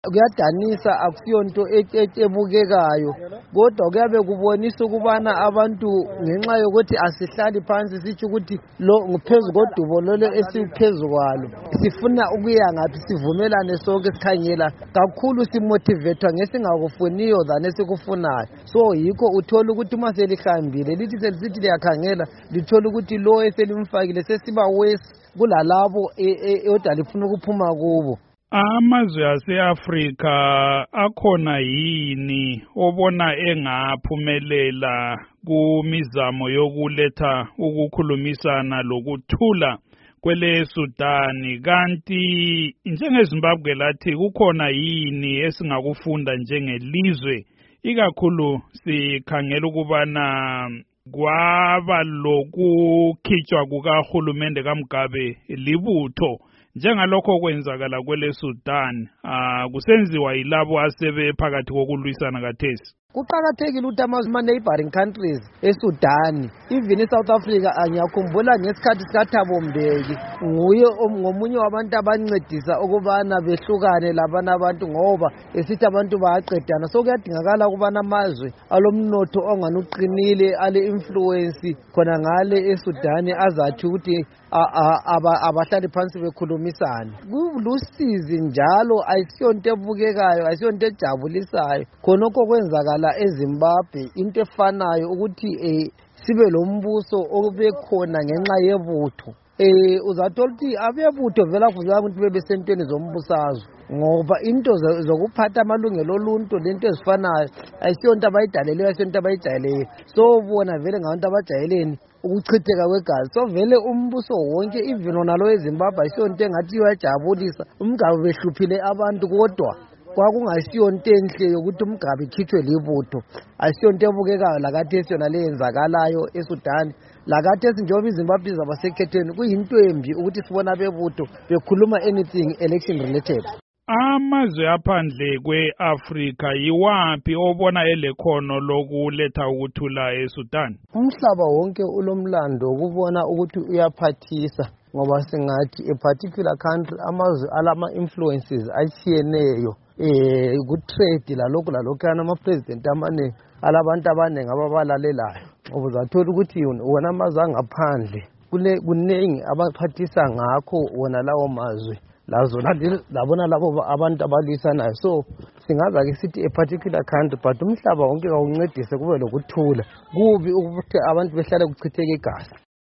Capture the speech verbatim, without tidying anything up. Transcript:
Kuyadanisa akusiyonto ebukekayo kodwa kuyabe kubonisa ukubana abantu ngenxa yokuthi asihlali phansi sithi ukuthi lo ngiphezu kodubo lolo esiphezu kwalo sifuna ukuya ngaphi sivumelane sonke sikhangela kakhulu simotivator ngesingakufuniyo than esikufunayo so yikho uthola ukuthi uma selihambile lithi selisithi liyakhangela lithola ukuthi lo eselimfakile sesiba worse kulalabo odwa lifuna ukuphuma kubo. Amazwe ase-Afrika akhona yini obona engaphumelela kumizamo yokuletha ukukhulumisana lokuthula kwele Sudani, kanti njengeZimbabwe lathi kukhona yini esingakufunda njengelizwe ikakhulu sikhangela ukubana kwaba lokukhitshwa kukahulumende kaMugabe libutho njengalokho kwenzakala kwele Sudan ah kusenziwa yilabo asebe phakathi kokulwisana kathesi. Kuqakathekile ukuthi ama neighboring countries eSudan even eSouth Africa angiyakhumbula ngesikhathi sikaThabo Mbeki nguye ngomunye wabantu abancedisa ukubana behlukane labana abantu ngoba esithi abantu bayaqedana so kuyadingakala ukubana amazwe alomnotho onganuqinile ale influence khona ngale eSudan azathi ukuthi abahlali phansi bekhulumisana kulusizi njalo ayisiyonto ebukekayo ayisiyonto ejabulisayo khonokho kwenzakala eZimbabwe into efanayo ukuthi eh sibe lombuso obekhona ngenxa yebutho eh uzathola ukuthi abebutho vela kuvela abantu bebesentweni zombusazwe ngoba into zokuphatha amalungelo oluntu lento ezifanayo ayisiyonto abayidaleleyo ayisiyonto abayijayeleyo so bona vele ngabantu abajayeleni ukuchitheka kwegazi so vele umbuso wonke even onalo eZimbabwe ayisiyonto engathi iyajabulisa umgabe behluphile abantu kodwa kwakungasiyonto enhle yokuthi umgabe ikhithwe libutho ayisiyonto ebukekayo lakathesi yona leyenzakalayo eSudan lakathesi njengoba iZimbabwe zabasekhethweni kuyinto embi ukuthi sibona bebutho bekhuluma anything election related. Amazwe aphandle kwe-Afrika yiwaphi obona elekhono lokuletha ukuthula eSudan? Umhlaba wonke ulomlando ukubona ukuthi uyaphathisa ngoba singathi a particular country amazwe alama influences atshiyeneyo eh ku-trade lalokhu lalokhana ama-president amanengi alabantu abaningi ababalalelayo ubuzathola ukuthi wona amazwe angaphandle kunengi abaphathisa ngakho wona lawo mazwe lazo labona labo abantu abalwisanayo so singaza ke sithi a particular country but umhlaba wonke awuncedise kube lokuthula kubi ukuthi abantu behlale kuchitheka igazi.